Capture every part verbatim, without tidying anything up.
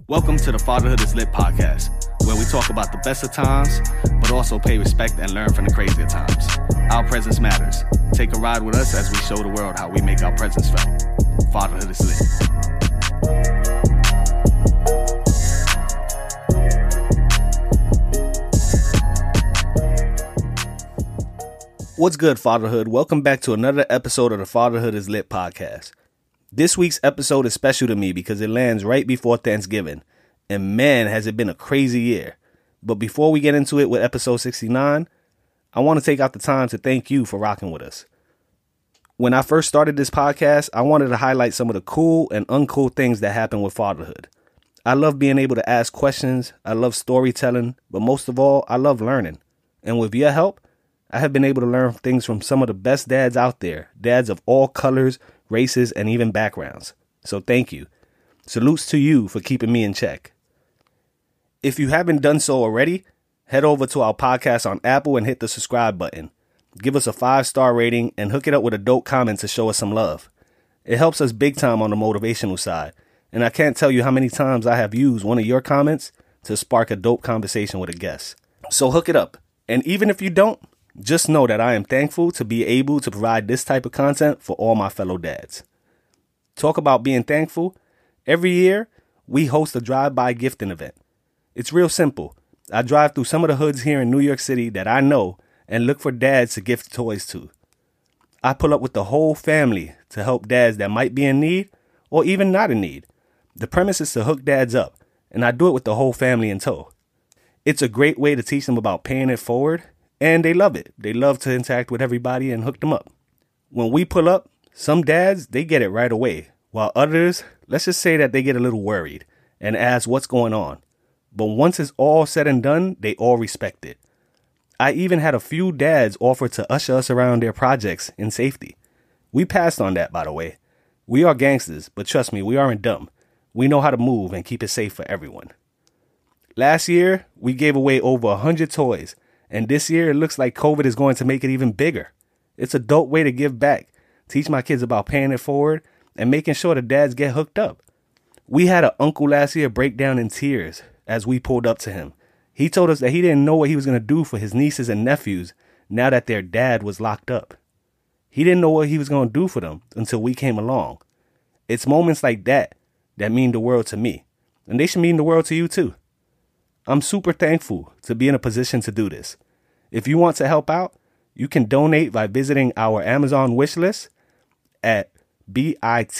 Welcome to the Fatherhood is Lit podcast, where we talk about the best of times, but also pay respect and learn from the crazier times. Our presence matters. Take a ride with us as we show the world how we make our presence felt. Fatherhood is Lit. What's good, Fatherhood? Welcome back to another episode of the Fatherhood is Lit podcast. This week's episode is special to me because it lands right before Thanksgiving, and man, has it been a crazy year. But before we get into it with episode sixty-nine, I want to take out the time to thank you for rocking with us. When I first started this podcast, I wanted to highlight some of the cool and uncool things that happen with fatherhood. I love being able to ask questions, I love storytelling, but most of all, I love learning. And with your help, I have been able to learn things from some of the best dads out there, dads of all colors, races, and even backgrounds. So thank you. Salutes to you for keeping me in check. If you haven't done so already, head over to our podcast on Apple and hit the subscribe button. Give us a five-star rating and hook it up with a dope comment to show us some love. It helps us big time on the motivational side, and I can't tell you how many times I have used one of your comments to spark a dope conversation with a guest. So hook it up. And even if you don't, just know that I am thankful to be able to provide this type of content for all my fellow dads. Talk about being thankful. Every year, we host a drive-by gifting event. It's real simple. I drive through some of the hoods here in New York City that I know and look for dads to gift toys to. I pull up with the whole family to help dads that might be in need or even not in need. The premise is to hook dads up, and I do it with the whole family in tow. It's a great way to teach them about paying it forward. And they love it. They love to interact with everybody and hook them up. When we pull up, some dads, they get it right away. While others, let's just say that they get a little worried and ask what's going on. But once it's all said and done, they all respect it. I even had a few dads offer to usher us around their projects in safety. We passed on that, by the way. We are gangsters, but trust me, we aren't dumb. We know how to move and keep it safe for everyone. Last year, we gave away over one hundred toys. And this year, it looks like COVID is going to make it even bigger. It's a dope way to give back, teach my kids about paying it forward, and making sure the dads get hooked up. We had an uncle last year break down in tears as we pulled up to him. He told us that he didn't know what he was going to do for his nieces and nephews now that their dad was locked up. He didn't know what he was going to do for them until we came along. It's moments like that that mean the world to me, and they should mean the world to you too. I'm super thankful to be in a position to do this. If you want to help out, you can donate by visiting our Amazon wish list at bit.ly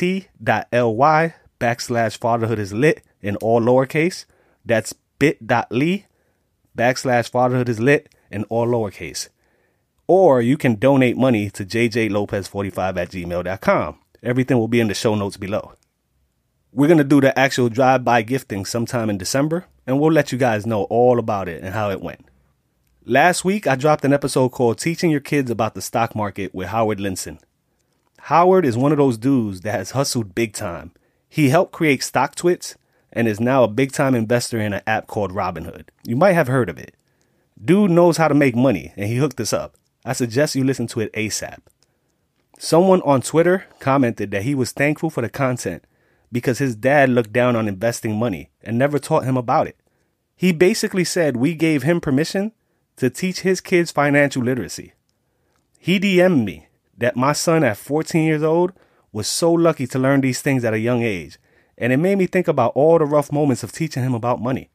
backslash fatherhood is lit in all lowercase. That's bit.ly backslash fatherhood is lit in all lowercase. Or you can donate money to j j lopez forty-five at gmail dot com. Everything will be in the show notes below. We're going to do the actual drive-by gifting sometime in December, and we'll let you guys know all about it and how it went. Last week, I dropped an episode called Teaching Your Kids About the Stock Market with Howard Linson. Howard is one of those dudes that has hustled big time. He helped create StockTwits and is now a big-time investor in an app called Robinhood. You might have heard of it. Dude knows how to make money, and he hooked us up. I suggest you listen to it ASAP. Someone on Twitter commented that he was thankful for the content because his dad looked down on investing money and never taught him about it. He basically said we gave him permission to teach his kids financial literacy. He D M'd me that my son at fourteen years old was so lucky to learn these things at a young age, and it made me think about all the rough moments of teaching him about money.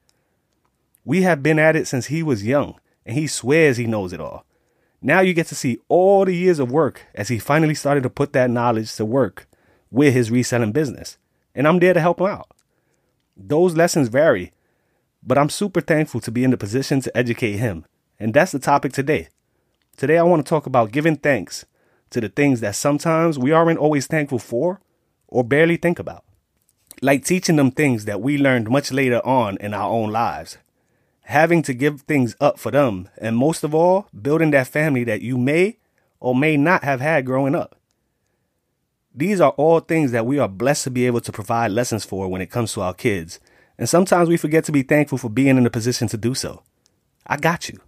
We have been at it since he was young, and he swears he knows it all. Now you get to see all the years of work as he finally started to put that knowledge to work with his reselling business. And I'm there to help him out. Those lessons vary, but I'm super thankful to be in the position to educate him. And that's the topic today. Today, I want to talk about giving thanks to the things that sometimes we aren't always thankful for or barely think about. Like teaching them things that we learned much later on in our own lives. Having to give things up for them. And most of all, building that family that you may or may not have had growing up. These are all things that we are blessed to be able to provide lessons for when it comes to our kids. And sometimes we forget to be thankful for being in a position to do so. I got you.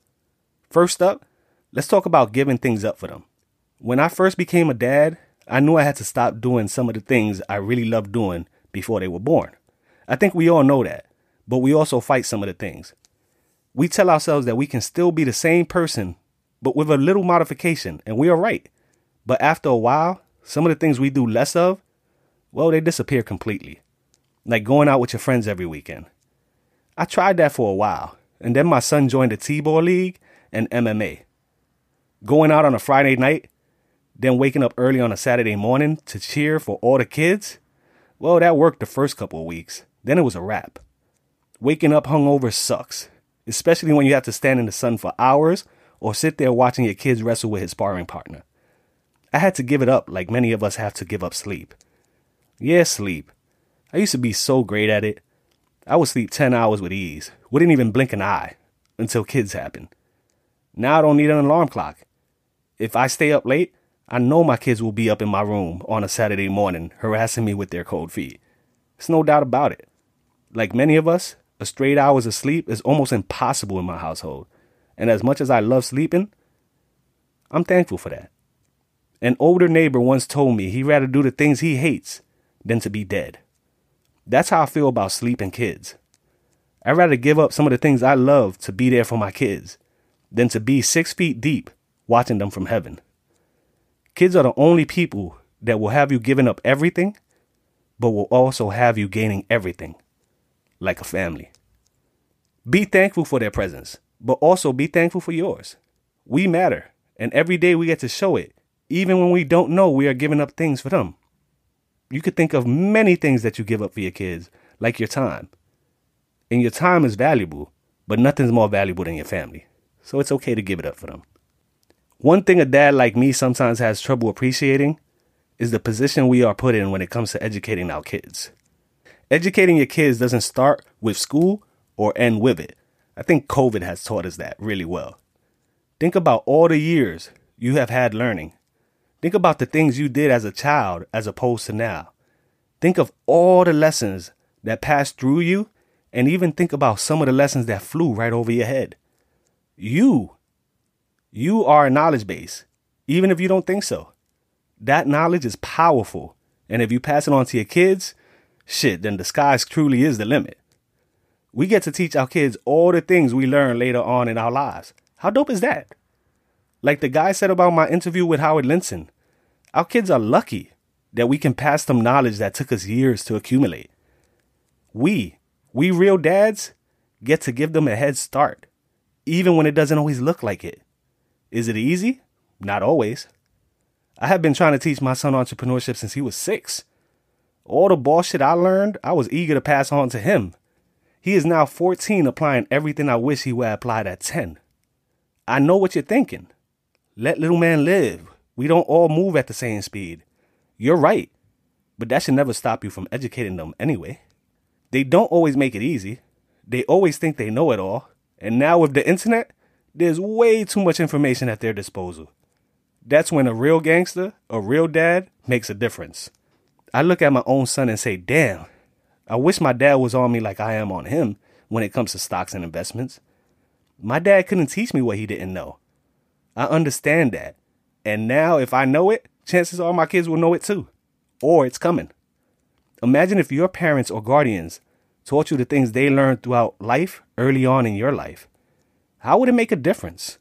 First up, let's talk about giving things up for them. When I first became a dad, I knew I had to stop doing some of the things I really loved doing before they were born. I think we all know that, but we also fight some of the things. We tell ourselves that we can still be the same person, but with a little modification, and we are right. But after a while, some of the things we do less of, well, they disappear completely. Like going out with your friends every weekend. I tried that for a while, and then my son joined the T-ball league and M M A. Going out on a Friday night, then waking up early on a Saturday morning to cheer for all the kids, well, that worked the first couple of weeks. Then it was a wrap. Waking up hungover sucks, especially when you have to stand in the sun for hours or sit there watching your kids wrestle with his sparring partner. I had to give it up like many of us have to give up sleep. Yeah, sleep. I used to be so great at it. I would sleep ten hours with ease, wouldn't even blink an eye until kids happened. Now I don't need an alarm clock. If I stay up late, I know my kids will be up in my room on a Saturday morning harassing me with their cold feet. There's no doubt about it. Like many of us, a straight hours of sleep is almost impossible in my household. And as much as I love sleeping, I'm thankful for that. An older neighbor once told me he'd rather do the things he hates than to be dead. That's how I feel about sleep and kids. I'd rather give up some of the things I love to be there for my kids than to be six feet deep watching them from heaven. Kids are the only people that will have you giving up everything, but will also have you gaining everything, like a family. Be thankful for their presence, but also be thankful for yours. We matter, and every day we get to show it, even when we don't know we are giving up things for them. You could think of many things that you give up for your kids, like your time. And your time is valuable, but nothing's more valuable than your family. So it's okay to give it up for them. One thing a dad like me sometimes has trouble appreciating is the position we are put in when it comes to educating our kids. Educating your kids doesn't start with school or end with it. I think COVID has taught us that really well. Think about all the years you have had learning. Think about the things you did as a child as opposed to now. Think of all the lessons that passed through you, and even think about some of the lessons that flew right over your head. You, you are a knowledge base, even if you don't think so. That knowledge is powerful, and if you pass it on to your kids, shit, then the sky truly is the limit. We get to teach our kids all the things we learn later on in our lives. How dope is that? Like the guy said about my interview with Howard Linson, our kids are lucky that we can pass them knowledge that took us years to accumulate. We, we real dads, get to give them a head start, even when it doesn't always look like it. Is it easy? Not always. I have been trying to teach my son entrepreneurship since he was six. All the bullshit I learned, I was eager to pass on to him. He is now fourteen, applying everything I wish he would have applied at ten. I know what you're thinking. Let little man live. We don't all move at the same speed. You're right, but that should never stop you from educating them anyway. They don't always make it easy. They always think they know it all. And now with the internet, there's way too much information at their disposal. That's when a real gangster, a real dad, makes a difference. I look at my own son and say, damn, I wish my dad was on me like I am on him when it comes to stocks and investments. My dad couldn't teach me what he didn't know. I understand that. And now if I know it, chances are my kids will know it too. Or it's coming. Imagine if your parents or guardians taught you the things they learned throughout life early on in your life. How would it make a difference?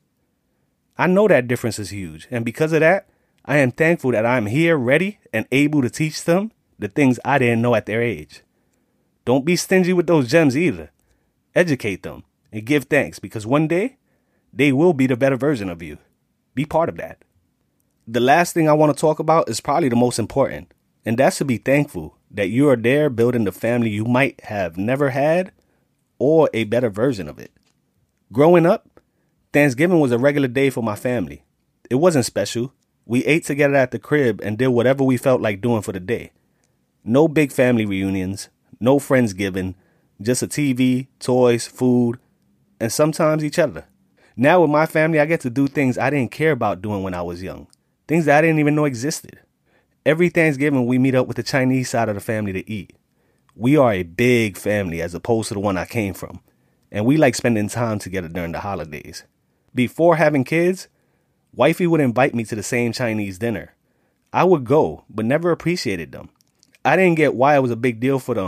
I know that difference is huge. And because of that, I am thankful that I'm here ready and able to teach them the things I didn't know at their age. Don't be stingy with those gems either. Educate them and give thanks, because one day they will be the better version of you. Be part of that. The last thing I want to talk about is probably the most important, and that's to be thankful that you are there building the family you might have never had or a better version of it. Growing up, Thanksgiving was a regular day for my family. It wasn't special. We ate together at the crib and did whatever we felt like doing for the day. No big family reunions, no Friendsgiving, just a T V, toys, food, and sometimes each other. Now with my family, I get to do things I didn't care about doing when I was young. Things that I didn't even know existed. Every Thanksgiving, we meet up with the Chinese side of the family to eat. We are a big family as opposed to the one I came from. And we like spending time together during the holidays. Before having kids, wifey would invite me to the same Chinese dinner. I would go, but never appreciated them. I didn't get why it was a big deal for them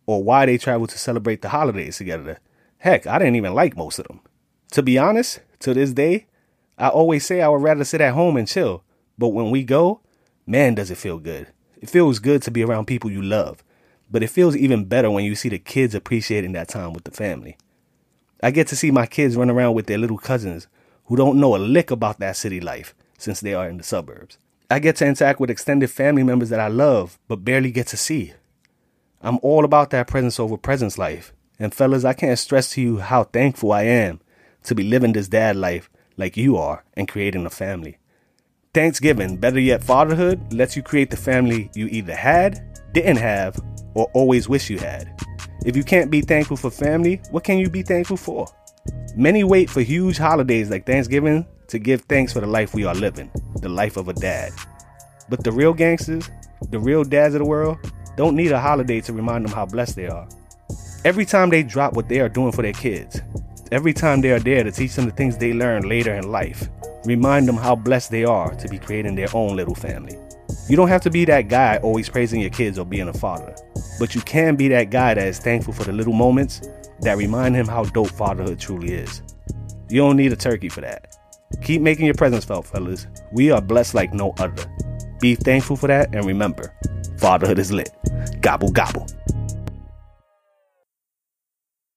or why they travel to celebrate the holidays together. Heck, I didn't even like most of them. To be honest, to this day, I always say I would rather sit at home and chill. But when we go, man, does it feel good. It feels good to be around people you love. But it feels even better when you see the kids appreciating that time with the family. I get to see my kids run around with their little cousins who don't know a lick about that city life since they are in the suburbs. I get to interact with extended family members that I love but barely get to see. I'm all about that presence over presence life. And fellas, I can't stress to you how thankful I am to be living this dad life like you are and creating a family. Thanksgiving, better yet fatherhood, lets you create the family you either had, didn't have, or always wish you had. If you can't be thankful for family, what can you be thankful for? Many wait for huge holidays like Thanksgiving to give thanks for the life we are living, the life of a dad. But the real gangsters, the real dads of the world, don't need a holiday to remind them how blessed they are. Every time they drop what they are doing for their kids, every time they are there to teach them the things they learn later in life, remind them how blessed they are to be creating their own little family. You don't have to be that guy always praising your kids or being a father, but you can be that guy that is thankful for the little moments that remind him how dope fatherhood truly is. You don't need a turkey for that. Keep making your presence felt, fellas. We are blessed like no other. Be thankful for that, and remember, fatherhood is lit. Gobble, gobble.